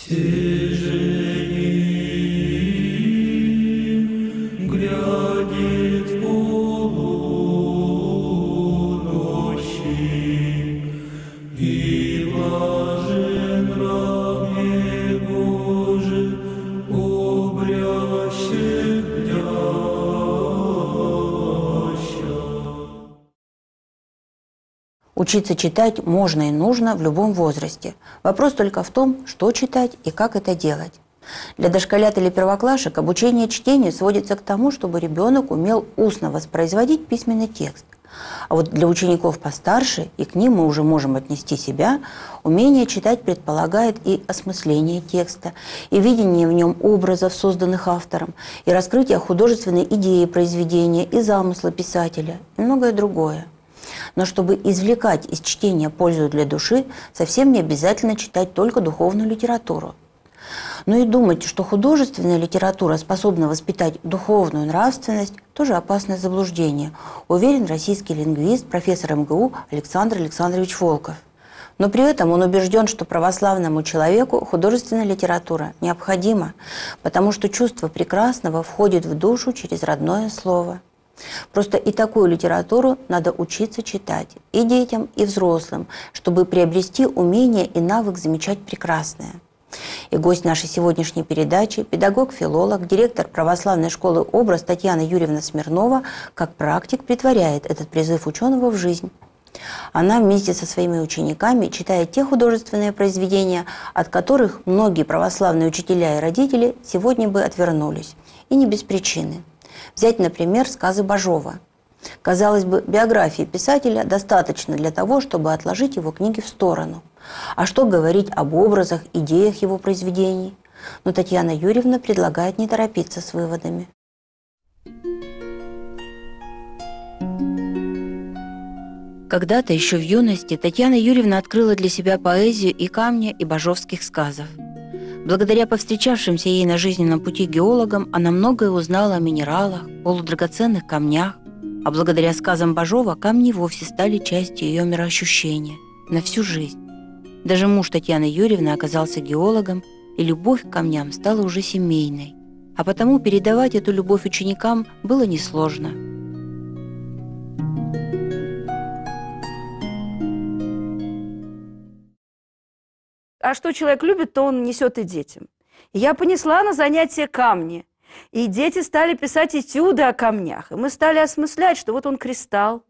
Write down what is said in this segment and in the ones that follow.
Тяжелее грянет полуночи, и блажен рабе Божий, обрящет дяща. Учиться читать можно и нужно в любом возрасте. Вопрос только в том, что читать и как это делать. Для дошколят или первоклашек обучение чтению сводится к тому, чтобы ребенок умел устно воспроизводить письменный текст. А вот для учеников постарше, и к ним мы уже можем отнести себя, умение читать предполагает и осмысление текста, и видение в нем образов, созданных автором, и раскрытие художественной идеи произведения, и замысла писателя, и многое другое. Но чтобы извлекать из чтения пользу для души, совсем не обязательно читать только духовную литературу. Но и думать, что художественная литература способна воспитать духовную нравственность, тоже опасное заблуждение, уверен российский лингвист, профессор МГУ Александр Александрович Волков. Но при этом он убежден, что православному человеку художественная литература необходима, потому что чувство прекрасного входит в душу через родное слово. Просто и такую литературу надо учиться читать и детям, и взрослым, чтобы приобрести умение и навык замечать прекрасное. И гость нашей сегодняшней передачи, педагог-филолог, директор православной школы «Образ» Татьяна Юрьевна Смирнова, как практик притворяет этот призыв ученого в жизнь. Она вместе со своими учениками читает те художественные произведения, от которых многие православные учителя и родители сегодня бы отвернулись. И не без причины. Взять, например, сказы Бажова. Казалось бы, биографии писателя достаточно для того, чтобы отложить его книги в сторону. А что говорить об образах, идеях его произведений? Но Татьяна Юрьевна предлагает не торопиться с выводами. Когда-то еще в юности Татьяна Юрьевна открыла для себя поэзию и камня, и бажовских сказов. Благодаря повстречавшимся ей на жизненном пути геологам она многое узнала о минералах, полудрагоценных камнях, а благодаря сказам Бажова камни вовсе стали частью ее мироощущения на всю жизнь. Даже муж Татьяны Юрьевны оказался геологом, и любовь к камням стала уже семейной, а потому передавать эту любовь ученикам было несложно. А что человек любит, то он несет и детям. И я понесла на занятия камни. И дети стали писать этюды о камнях. И мы стали осмыслять, что вот он кристалл.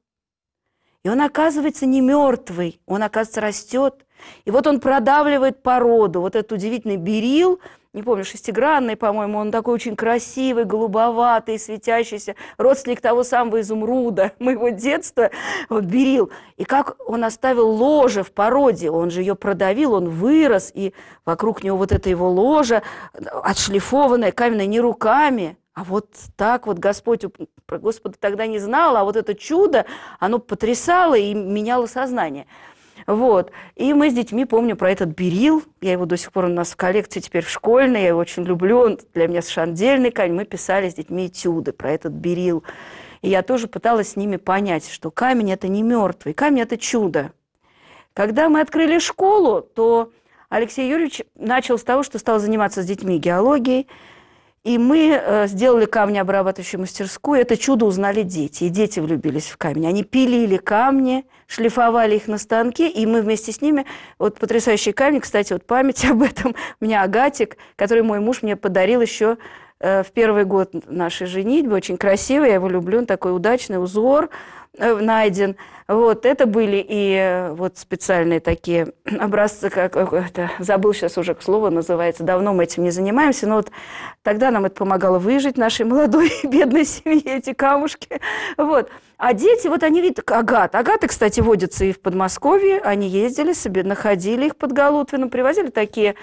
И он, оказывается, не мертвый, он, оказывается, растет. И вот он продавливает породу. Вот этот удивительный берилл, не помню, шестигранный, по-моему, он такой очень красивый, голубоватый, светящийся, родственник того самого изумруда, моего детства, вот берилл. И как он оставил ложе в породе, он же ее продавил, он вырос, и вокруг него вот это его ложе, отшлифованное, каменное, не руками, а вот так вот Господь, про Господа тогда не знал, а вот это чудо, оно потрясало и меняло сознание. Вот. И мы с детьми, помню про этот берилл, я его до сих пор у нас в коллекции теперь в школьной, я его очень люблю, он для меня совершенно отдельный камень, мы писали с детьми этюды про этот берилл. И я тоже пыталась с ними понять, что камень – это не мертвый, камень – это чудо. Когда мы открыли школу, то Алексей Юрьевич начал с того, что стал заниматься с детьми геологией, и мы сделали камнеобрабатывающую мастерскую. Это чудо узнали дети. И дети влюбились в камень. Они пилили камни, шлифовали их на станке, и мы вместе с ними... Вот потрясающий камень, кстати, вот память об этом. У меня агатик, который мой муж мне подарил еще в первый год нашей женитьбы. Очень красивый, я его люблю. Он такой удачный узор найден. Вот, это были и вот специальные такие образцы, как это, забыл сейчас уже слово называется, давно мы этим не занимаемся, но вот тогда нам это помогало выжить нашей молодой бедной семье, эти камушки. Вот. А дети, вот они видят агат. Агаты, кстати, водятся и в Подмосковье, они ездили себе, находили их под Голутвином, привозили такие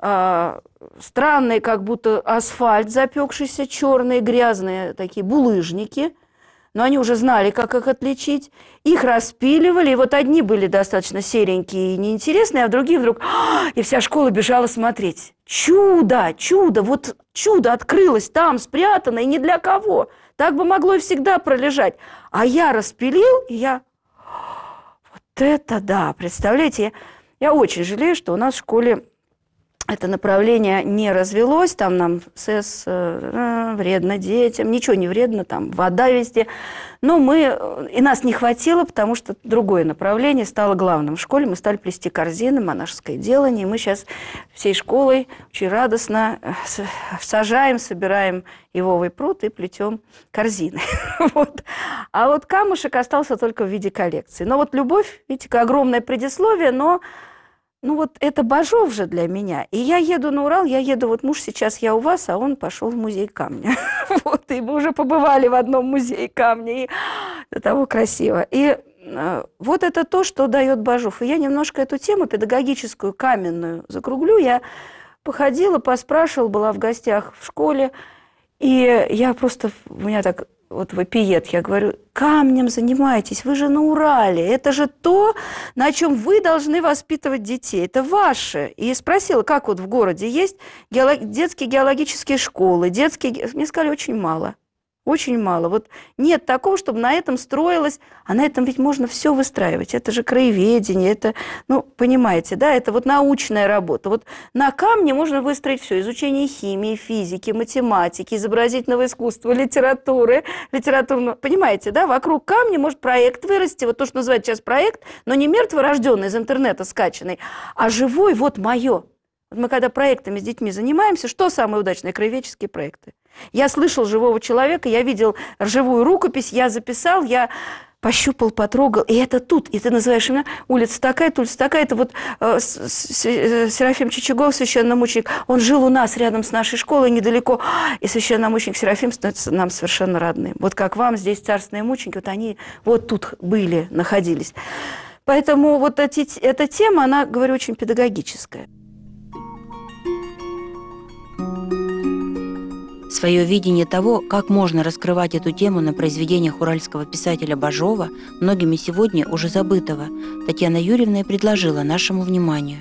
странные, как будто асфальт запекшийся, черные, грязные такие булыжники. Но они уже знали, как их отличить. Их распиливали, и вот одни были достаточно серенькие и неинтересные, а другие вдруг... И вся школа бежала смотреть. Чудо, чудо, вот чудо открылось там, спрятано, и ни для кого. Так бы могло и всегда пролежать. А я распилил, и я... Вот это да, представляете, я очень жалею, что у нас в школе это направление не развелось, там нам СС вредно детям, ничего не вредно, там вода везде. Но и нас не хватило, потому что другое направление стало главным. В школе мы стали плести корзины, монашеское делание, и мы сейчас всей школой очень радостно сажаем, собираем ивовый пруд и плетем корзины. Вот. А вот камушек остался только в виде коллекции. Но вот любовь, видите, огромное предисловие, но... Ну вот это Бажов же для меня. И я еду на Урал, вот муж сейчас я у вас, а он пошел в музей камня. Вот, и мы уже побывали в одном музее камня, и до того красиво. И вот это то, что дает Бажов. И я немножко эту тему педагогическую, каменную закруглю. Я походила, поспрашивала, была в гостях в школе, и я просто, у меня так... Вот вопиет, я говорю, камнем занимаетесь, вы же на Урале, это же то, на чем вы должны воспитывать детей, это ваше. И спросила, как вот в городе есть детские геологические школы, мне сказали, очень мало. Очень мало. Вот нет такого, чтобы на этом строилось, а на этом ведь можно все выстраивать. Это же краеведение, это, ну, понимаете, да, это вот научная работа. Вот на камне можно выстроить все. Изучение химии, физики, математики, изобразительного искусства, литературы, понимаете, да, вокруг камня может проект вырасти, вот то, что называют сейчас проект, но не мертворожденный из интернета скачанный, а живой, вот мое. Мы когда проектами с детьми занимаемся, что самые удачные? Краеведческие проекты. Я слышал живого человека, я видел живую рукопись, я записал, я пощупал, потрогал, и это тут, и ты называешь имена, улица такая-то, это вот Серафим Чичагов, священномученик, он жил у нас рядом с нашей школой недалеко, и священномученик Серафим становится нам совершенно родным. Вот как вам здесь царственные мученики, вот они вот тут были, находились. Поэтому вот эта тема, она, говорю, очень педагогическая. Свое видение того, как можно раскрывать эту тему на произведениях уральского писателя Бажова, многими сегодня уже забытого, Татьяна Юрьевна и предложила нашему вниманию.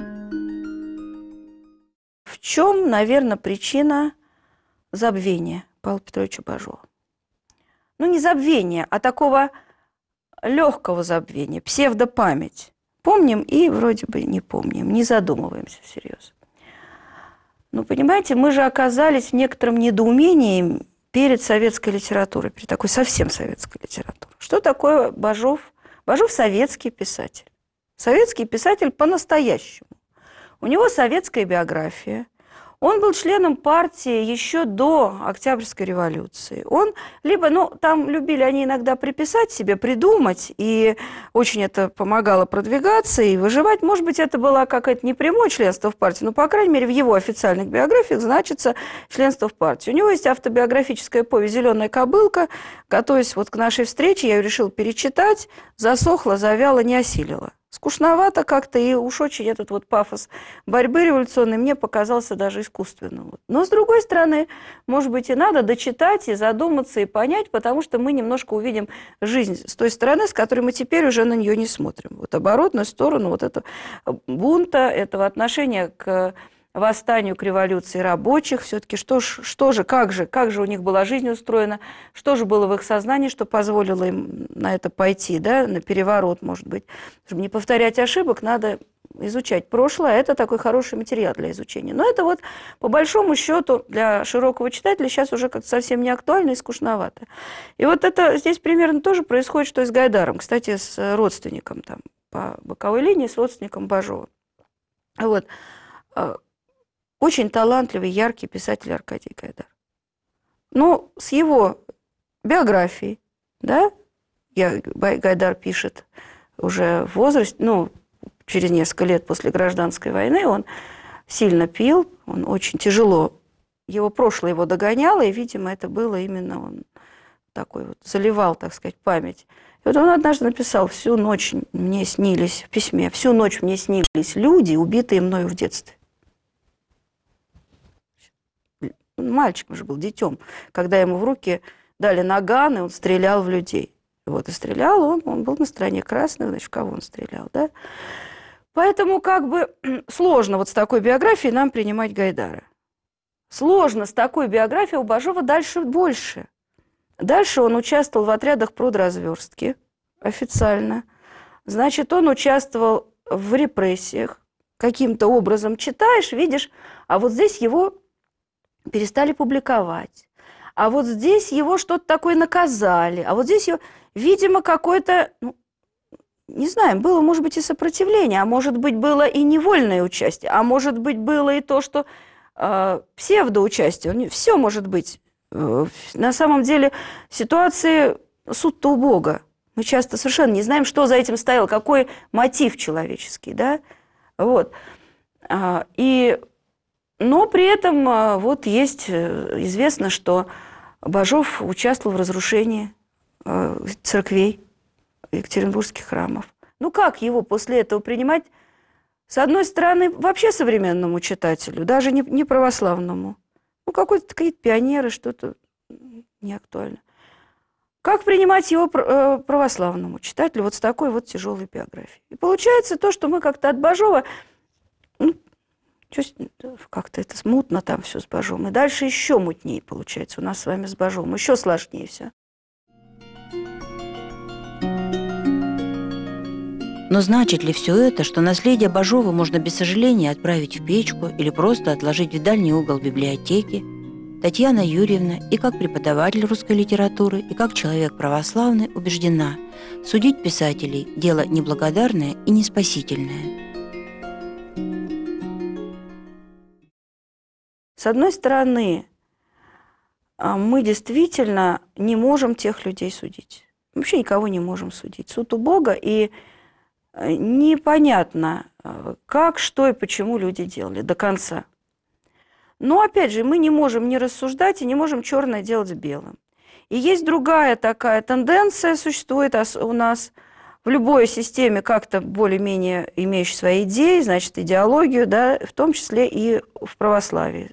В чем, наверное, причина забвения Павла Петровича Бажова? Ну, не забвения, а такого легкого забвения, псевдопамять. Помним и вроде бы не помним, не задумываемся всерьез. Ну, понимаете, мы же оказались в некотором недоумении перед советской литературой, перед такой совсем советской литературой. Что такое Бажов? Бажов советский писатель. Советский писатель по-настоящему. У него советская биография. Он был членом партии еще до Октябрьской революции. Он либо, ну, там любили они иногда приписать себе, придумать, и очень это помогало продвигаться и выживать. Может быть, это было какое-то непрямое членство в партии, но, по крайней мере, в его официальных биографиях значится членство в партии. У него есть автобиографическая повесть «Зеленая кобылка», готовясь вот к нашей встрече, я ее решила перечитать, засохла, завяла, не осилила. Скучновато как-то, и уж очень этот вот пафос борьбы революционной мне показался даже искусственным. Но, с другой стороны, может быть, и надо дочитать, и задуматься, и понять, потому что мы немножко увидим жизнь с той стороны, с которой мы теперь уже на нее не смотрим. Вот оборотную сторону вот этого бунта, этого отношения к восстанию, к революции рабочих, все-таки как же у них была жизнь устроена, что же было в их сознании, что позволило им на это пойти, да, на переворот, может быть. Чтобы не повторять ошибок, надо изучать прошлое, это такой хороший материал для изучения. Но это вот, по большому счету, для широкого читателя сейчас уже как-то совсем не актуально и скучновато. И вот это здесь примерно тоже происходит, что и с Гайдаром, кстати, с родственником там, по боковой линии, с родственником Бажова. Вот. Очень талантливый, яркий писатель Аркадий Гайдар. Но с его биографией, да, Гайдар пишет уже в возрасте, ну, через несколько лет после гражданской войны, он сильно пил, он очень тяжело, его прошлое его догоняло, и, видимо, это было именно он такой вот, заливал, так сказать, память. И вот он однажды написал: «Всю ночь мне снились, в письме, всю ночь мне снились люди, убитые мною в детстве». Мальчиком же был, детем, когда ему в руки дали наган, и он стрелял в людей. Вот, и стрелял он был на стороне красных, значит, в кого он стрелял, да? Поэтому как бы сложно вот с такой биографией нам принимать Гайдара. Сложно с такой биографией, у Бажова дальше больше. Дальше он участвовал в отрядах продразверстки официально. Значит, он участвовал в репрессиях, каким-то образом читаешь, видишь, а вот здесь его перестали публиковать, а вот здесь его что-то такое наказали, а вот здесь его, видимо, какое-то, ну, не знаю, было, может быть, и сопротивление, а может быть, было и невольное участие, а может быть, было и то, что псевдоучастие, все может быть. На самом деле ситуации суд-то у Бога. Мы часто совершенно не знаем, что за этим стоял, какой мотив человеческий, да, вот. Но при этом вот есть известно, что Бажов участвовал в разрушении церквей, екатеринбургских храмов. Ну как его после этого принимать, с одной стороны, вообще современному читателю, даже не православному? Ну какие-то пионеры, что-то не актуально. Как принимать его православному читателю вот с такой вот тяжелой биографией? И получается то, что мы как-то от Бажова, ну, как-то это смутно там все с Бажовым. И дальше еще мутнее получается у нас с вами с Бажовым, еще сложнее все. Но значит ли все это, что наследие Бажова можно без сожаления отправить в печку или просто отложить в дальний угол библиотеки? Татьяна Юрьевна и как преподаватель русской литературы, и как человек православный убеждена, судить писателей – дело неблагодарное и не спасительное. С одной стороны, мы действительно не можем тех людей судить. Вообще никого не можем судить. Суд у Бога, и непонятно, как, что и почему люди делали до конца. Но, опять же, мы не можем не рассуждать и не можем черное делать белым. И есть другая такая тенденция, существует у нас в любой системе, как-то более-менее имеющей свои идеи, значит, идеологию, да, в том числе и в православии.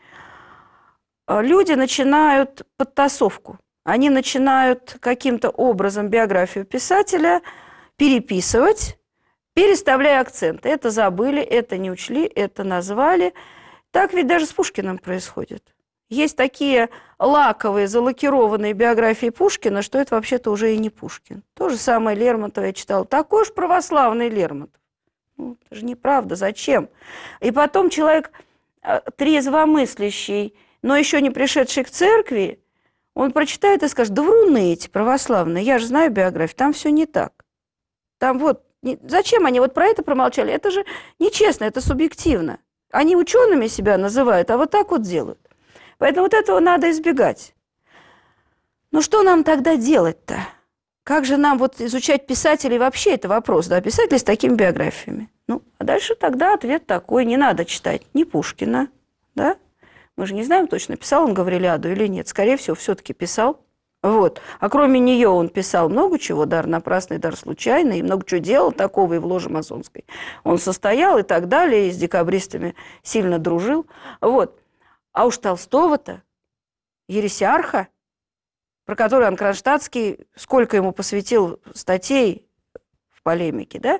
Люди начинают подтасовку. Они начинают каким-то образом биографию писателя переписывать, переставляя акценты. Это забыли, это не учли, это назвали. Так ведь даже с Пушкиным происходит. Есть такие лаковые, залакированные биографии Пушкина, что это вообще-то уже и не Пушкин. То же самое Лермонтова я читала. Такой уж православный Лермонтов. Ну, это же неправда. Зачем? И потом человек трезвомыслящий, но еще не пришедший к церкви, он прочитает и скажет: да вруны эти православные, я же знаю биографию, там все не так. Там вот, зачем они вот про это промолчали? Это же нечестно, это субъективно. Они учеными себя называют, а вот так вот делают. Поэтому вот этого надо избегать. Ну что нам тогда делать-то? Как же нам вот изучать писателей вообще? Это вопрос, да, писателей с такими биографиями. Ну, а дальше тогда ответ такой: не надо читать ни Пушкина, да? Мы же не знаем точно, писал он Гаврилиаду или нет. Скорее всего, все-таки писал. Вот. А кроме нее он писал много чего, дар напрасный, дар случайный, и много чего делал такого и в ложе масонской. Он состоял и так далее, и с декабристами сильно дружил. Вот. А уж Толстого-то, ересиарха, про который Иоанн Кронштадтский сколько ему посвятил статей в полемике, да?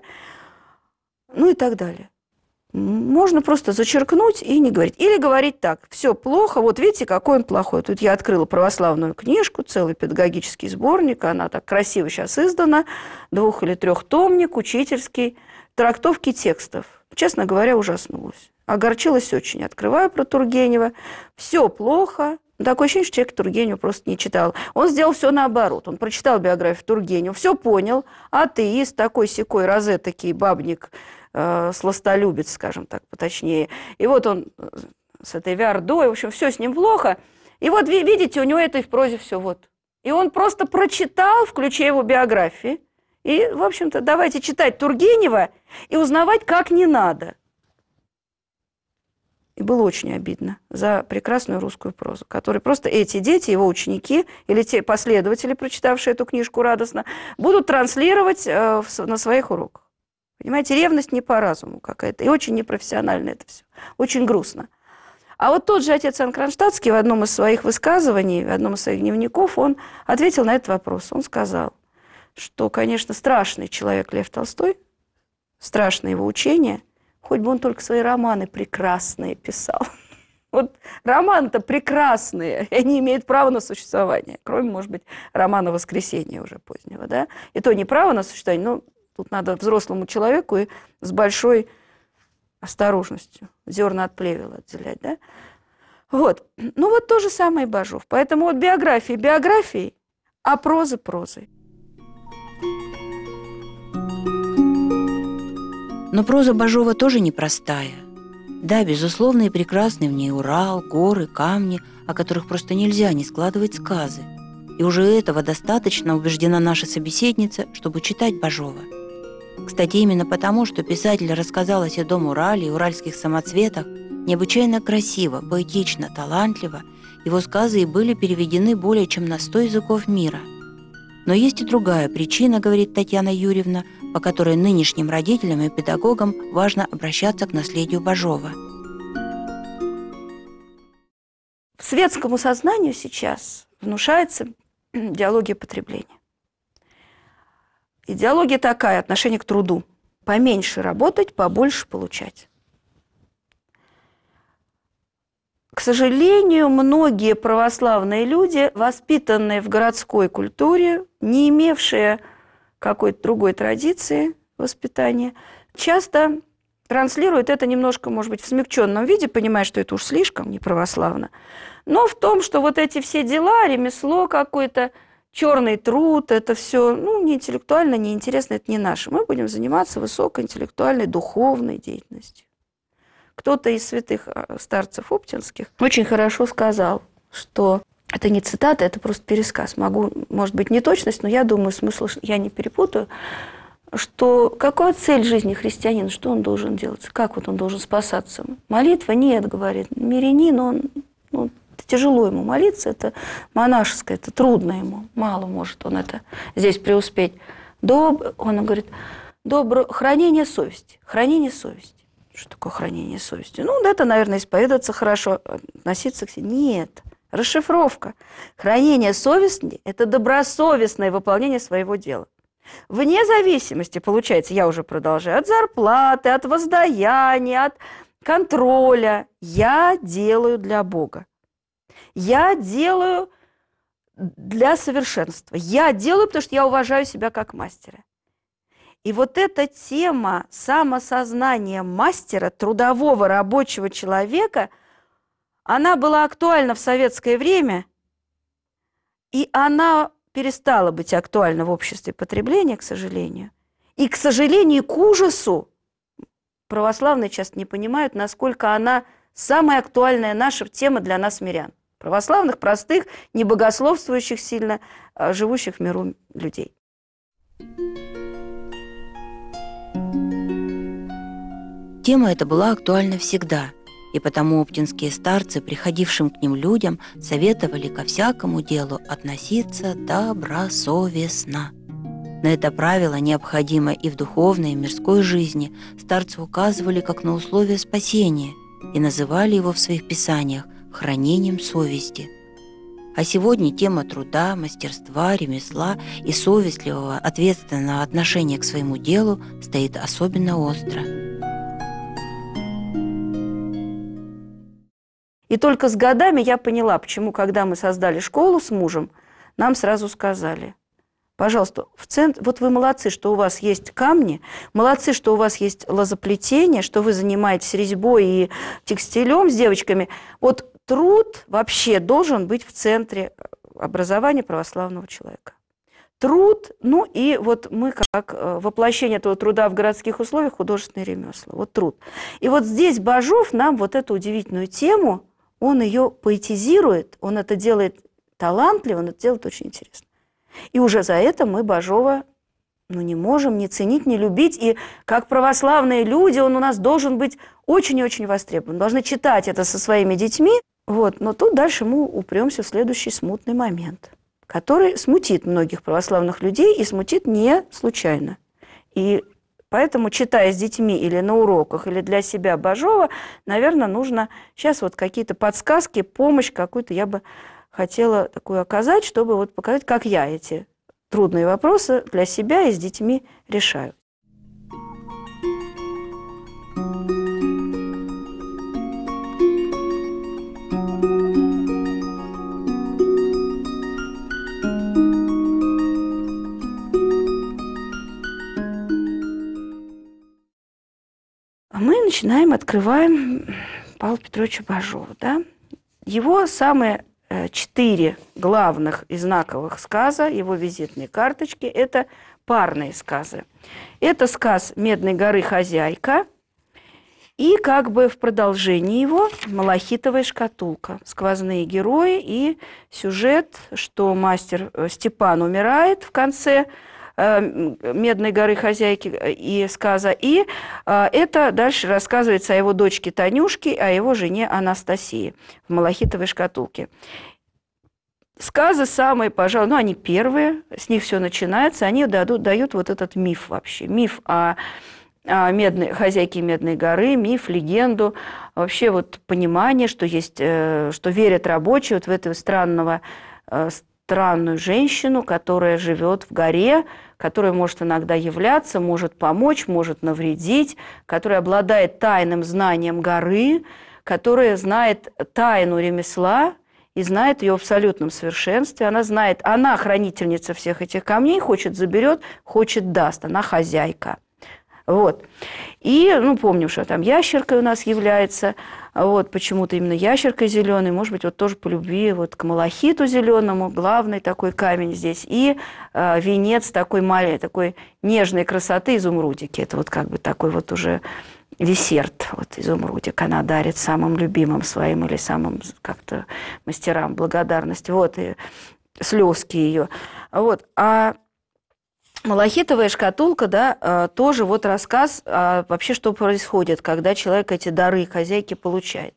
Ну и так далее. Можно просто зачеркнуть и не говорить. Или говорить так: все плохо, вот видите, какой он плохой. Тут я открыла православную книжку, целый педагогический сборник, она так красиво сейчас издана, 2- или 3-томник, учительский, трактовки текстов. Честно говоря, ужаснулась. Огорчилась очень. Открываю про Тургенева, все плохо. Такое ощущение, что человек Тургенева просто не читал. Он сделал все наоборот. Он прочитал биографию Тургенева, все понял, атеист, такой-сякой, розетокий, бабник, сластолюбец, скажем так, поточнее. И вот он с этой Виардой, в общем, все с ним плохо. И вот видите, у него это и в прозе все вот. И он просто прочитал, включая его биографии. И, в общем-то, давайте читать Тургенева и узнавать, как не надо. И было очень обидно за прекрасную русскую прозу, которую просто эти дети, его ученики, или те последователи, прочитавшие эту книжку радостно, будут транслировать на своих уроках. Понимаете, ревность не по разуму какая-то, и очень непрофессионально это все, очень грустно. А вот тот же отец Иоанн Кронштадтский в одном из своих высказываний, в одном из своих дневников, он ответил на этот вопрос. Он сказал, что, конечно, страшный человек Лев Толстой, страшное его учение, хоть бы он только свои романы прекрасные писал. Вот романы-то прекрасные, и они имеют право на существование, кроме, может быть, романа «Воскресенье» уже позднего, да? И то не право на существование, но тут надо взрослому человеку и с большой осторожностью, зерна от плевела отделять, да? Вот. Ну вот то же самое и Бажов. Поэтому вот биографии биографией, а проза прозой. Но проза Бажова тоже непростая. Да, безусловно, и прекрасный в ней Урал, горы, камни, о которых просто нельзя не складывать сказы. И уже этого достаточно, убеждена наша собеседница, чтобы читать Бажова. Кстати, именно потому, что писатель рассказал о седом Урале и уральских самоцветах необычайно красиво, поэтично, талантливо, его сказы и были переведены более чем на 100 языков мира. Но есть и другая причина, говорит Татьяна Юрьевна, по которой нынешним родителям и педагогам важно обращаться к наследию Бажова. Светскому сознанию сейчас внушается идеология потребления. Идеология такая, отношение к труду. Поменьше работать, побольше получать. К сожалению, многие православные люди, воспитанные в городской культуре, не имевшие какой-то другой традиции воспитания, часто транслируют это немножко, может быть, в смягченном виде, понимая, что это уж слишком неправославно, но в том, что вот эти все дела, ремесло какое-то, черный труд, это все, не интеллектуально, не интересно, это не наше. Мы будем заниматься высокоинтеллектуальной, духовной деятельностью. Кто-то из святых старцев оптинских очень хорошо сказал, что это не цитата, это просто пересказ. Может быть, не точность, но я думаю, смысл я не перепутаю, что какая цель жизни христианина, что он должен делать, как вот он должен спасаться? Молитва? Нет, говорит, мирянин, он, тяжело ему молиться, это монашеское, это трудно ему, мало может он это здесь преуспеть. Он говорит, хранение совести, хранение совести. Что такое хранение совести? Это, наверное, исповедоваться хорошо, относиться к себе. Нет, расшифровка. Хранение совести – это добросовестное выполнение своего дела. Вне зависимости, получается, я уже продолжаю, от зарплаты, от воздаяния, от контроля. Я делаю для Бога. Я делаю для совершенства. Я делаю, потому что я уважаю себя как мастера. И вот эта тема самосознания мастера, трудового рабочего человека, она была актуальна в советское время, и она перестала быть актуальна в обществе потребления, к сожалению. И, к сожалению, к ужасу, православные часто не понимают, насколько она самая актуальная наша тема для нас, мирян. Православных, простых, не богословствующих сильно, живущих в миру людей. Тема эта была актуальна всегда, и потому оптинские старцы, приходившим к ним людям, советовали ко всякому делу относиться добросовестно. На это правило, необходимо и в духовной, и в мирской жизни, старцы указывали как на условие спасения и называли его в своих писаниях хранением совести. А сегодня тема труда, мастерства, ремесла и совестливого, ответственного отношения к своему делу стоит особенно остро. И только с годами я поняла, почему, когда мы создали школу с мужем, нам сразу сказали, пожалуйста, в центре, вот вы молодцы, что у вас есть камни, молодцы, что у вас есть лозоплетение, что вы занимаетесь резьбой и текстилем с девочками. Вот труд вообще должен быть в центре образования православного человека. Труд, и вот мы как воплощение этого труда в городских условиях, художественное ремесло, вот труд. И вот здесь Бажов нам вот эту удивительную тему, он ее поэтизирует, он это делает талантливо, он это делает очень интересно. И уже за это мы Бажова не можем не ценить, не любить. И как православные люди он у нас должен быть очень и очень востребован. Должны читать это со своими детьми. Но тут дальше мы упремся в следующий смутный момент, который смутит многих православных людей и смутит не случайно. И поэтому, читая с детьми или на уроках, или для себя Бажова, наверное, нужно сейчас вот какие-то подсказки, помощь какую-то я бы хотела такую оказать, чтобы вот показать, как я эти трудные вопросы для себя и с детьми решаю. Мы начинаем, открываем Павла Петровича Бажова. Да? Его самые 4 главных и знаковых сказа, его визитные карточки – это парные сказы. Это сказ «Медной горы хозяйка», и как бы в продолжении его «Малахитовая шкатулка». Сквозные герои и сюжет, что мастер Степан умирает в конце «Медной горы хозяйки» и сказа. И это дальше рассказывается о его дочке Танюшке, о его жене Анастасии в «Малахитовой шкатулке». Сказы самые, пожалуй, ну, они первые, с них все начинается, они дают вот этот миф вообще. Миф о хозяйке Медной горы, миф, легенду, вообще вот понимание, что есть, что верят рабочие вот в эту странную женщину, которая живет в горе, которая может иногда являться, может помочь, может навредить, которая обладает тайным знанием горы, которая знает тайну ремесла и знает ее в абсолютном совершенстве. Она знает, она хранительница всех этих камней, хочет заберет, хочет даст, она хозяйка. Вот. И, ну, помним, что там ящеркой у нас является, вот, почему-то именно ящеркой зеленой, может быть, вот тоже по любви вот к малахиту зеленому, главный такой камень здесь, и венец такой маленький, такой нежной красоты изумрудики. Это вот как бы такой вот уже десерт, вот изумрудик она дарит самым любимым своим или самым как-то мастерам благодарность, вот, и слезки ее. Вот, а малахитовая шкатулка, да, тоже вот рассказ вообще, что происходит, когда человек эти дары хозяйки получает.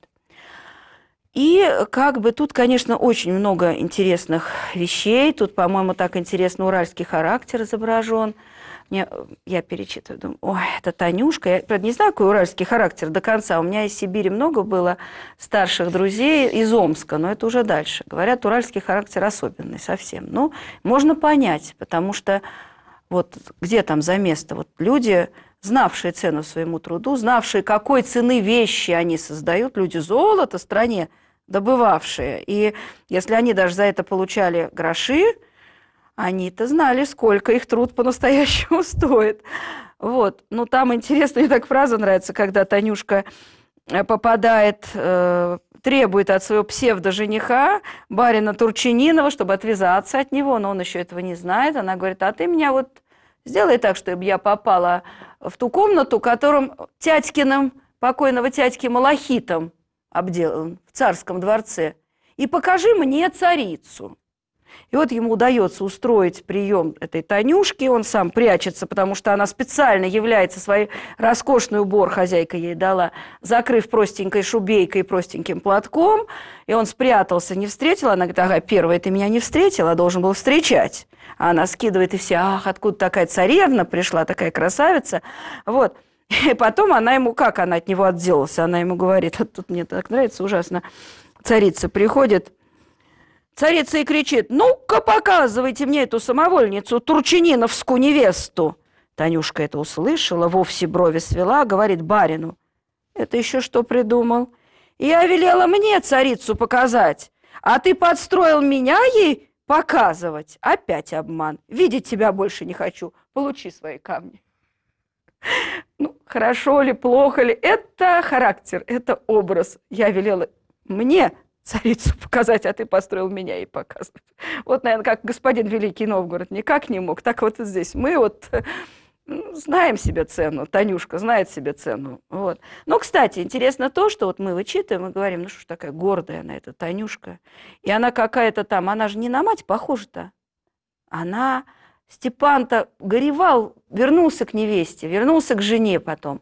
И как бы тут, конечно, очень много интересных вещей. Тут, по-моему, так интересно уральский характер изображен. Я перечитываю, думаю, ой, это Танюшка. Я, правда, не знаю, какой уральский характер до конца. У меня из Сибири много было старших друзей из Омска, но это уже дальше. Говорят, уральский характер особенный совсем. Ну, можно понять, потому что вот где там за место? Вот люди, знавшие цену своему труду, знавшие, какой цены вещи они создают, люди золото в стране добывавшие. И если они даже за это получали гроши, они-то знали, сколько их труд по-настоящему стоит. Вот. Ну, там интересно, мне так фраза нравится, когда Танюшка попадает, требует от своего псевдо-жениха, барина Турчининова, чтобы отвязаться от него, но он еще этого не знает. Она говорит, а ты меня вот сделай так, чтобы я попала в ту комнату, которым Тятькиным, покойного Тятьки Малахитом обделан в царском дворце, и покажи мне царицу. И вот ему удается устроить прием этой Танюшки, он сам прячется, потому что она специально является, свой роскошный убор хозяйка ей дала, закрыв простенькой шубейкой и простеньким платком, и он спрятался, не встретил, она говорит, ага, первая ты меня не встретила, а должен был встречать. А она скидывает, и все, ах, откуда такая царевна пришла, такая красавица, вот. И потом она ему, как она от него отделалась, она ему говорит, вот тут мне так нравится ужасно, царица приходит, царица и кричит, ну-ка показывайте мне эту самовольницу, турчининовскую невесту. Танюшка это услышала, вовсе брови свела, говорит барину, это еще что придумал? Я велела мне царицу показать, а ты подстроил меня ей показывать. Опять обман. Видеть тебя больше не хочу. Получи свои камни. Ну, хорошо ли, плохо ли, это характер, это образ. Я велела мне царицу показать, а ты построил меня и показывать. Вот, наверное, как господин Великий Новгород никак не мог, так вот и здесь. Мы вот знаем себе цену, Танюшка знает себе цену. Вот. Но, кстати, интересно то, что вот мы вычитываем и говорим, ну что ж такая гордая она, эта Танюшка. И она какая-то там, она же не на мать похожа-то. Она, Степан-то горевал, вернулся к невесте, вернулся к жене потом.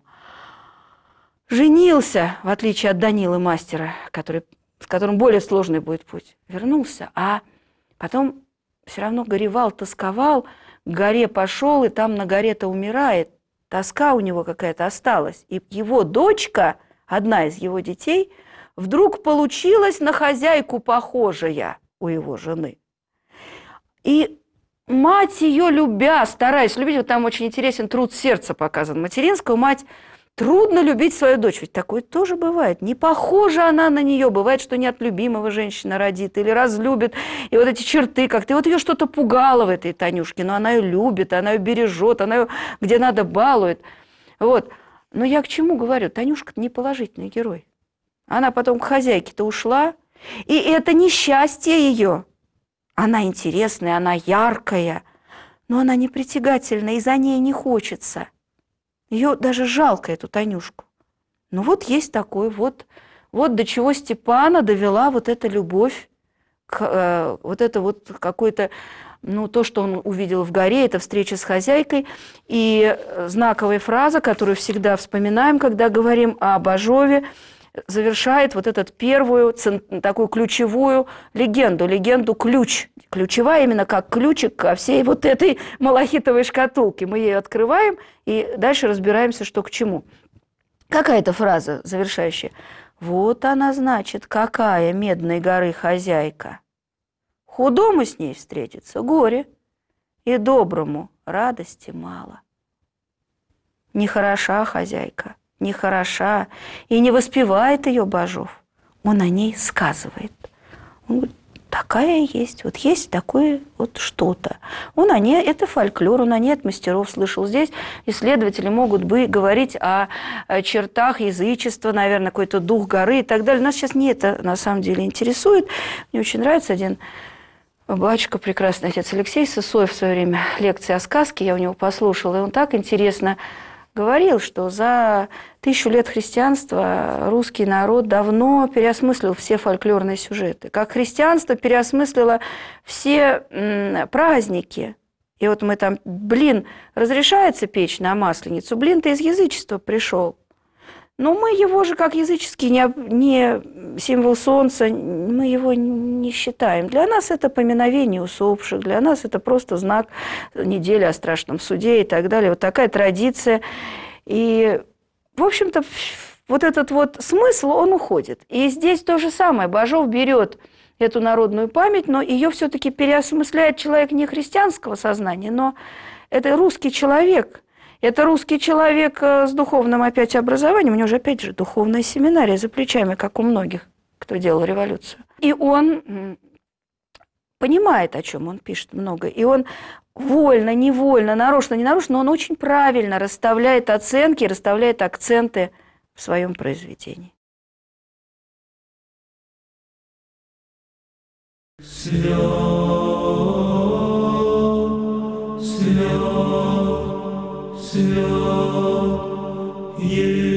Женился, в отличие от Данилы мастера, с которым более сложный будет путь. Вернулся, а потом все равно горевал, тосковал, к горе пошел, и там на горе-то умирает. Тоска у него какая-то осталась. И его дочка, одна из его детей, вдруг получилась на хозяйку похожая у его жены. И мать ее любя, стараясь любить, вот там очень интересен труд сердца показан. Материнскую мать трудно любить свою дочь, ведь такое тоже бывает. Не похожа она на нее. Бывает, что не от любимого женщина родит или разлюбит. И вот эти черты как-то. И вот ее что-то пугало в этой Танюшке, но она ее любит, она ее бережет, она ее где надо балует. Вот. Но я к чему говорю? Танюшка-то не положительный герой. Она потом к хозяйке-то ушла, и это несчастье ее. Она интересная, она яркая, но она не притягательная, и за ней не хочется. Ее даже жалко, эту Танюшку. Ну вот есть такой вот до чего Степана довела вот эта любовь, вот это вот какой-то, ну, то, что он увидел в горе, это встреча с хозяйкой, и знаковая фраза, которую всегда вспоминаем, когда говорим о Бажове, завершает вот эту первую, такую ключевую легенду «Ключ». Ключевая именно как ключик ко всей вот этой малахитовой шкатулке. Мы ее открываем и дальше разбираемся, что к чему. Какая это фраза завершающая? «Вот она, значит, какая Медной горы хозяйка. Худому с ней встретится горе, и доброму радости мало». Нехороша хозяйка, нехороша, и не воспевает ее Бажов. Он о ней сказывает. Он говорит, такая есть, вот есть такое вот что-то. Он о ней, это фольклор, он о ней от мастеров слышал. Здесь исследователи могут говорить о чертах язычества, наверное, какой-то дух горы и так далее. Нас сейчас не это на самом деле интересует. Мне очень нравится один батюшка, прекрасный отец Алексей Сысоев, в свое время лекции о сказке, я у него послушала, и он так интересно говорил, что за 1000 лет христианства русский народ давно переосмыслил все фольклорные сюжеты. Как христианство переосмыслило все праздники. И вот мы там, блин, разрешается печь на Масленицу, блин-то из язычества пришел. Но мы его же как языческий не символ солнца, мы его не считаем. Для нас это поминовение усопших, для нас это просто знак недели о страшном суде и так далее. Вот такая традиция. И, в общем-то, вот этот вот смысл, он уходит. И здесь то же самое. Бажов берет эту народную память, но ее все-таки переосмысляет человек не христианского сознания, но это русский человек. Это русский человек с духовным опять образованием, у него же опять же духовная семинария за плечами, как у многих, кто делал революцию. И он понимает, о чем он пишет много, и он вольно, невольно, нарочно, не нарочно, но он очень правильно расставляет оценки, расставляет акценты в своем произведении. Свят,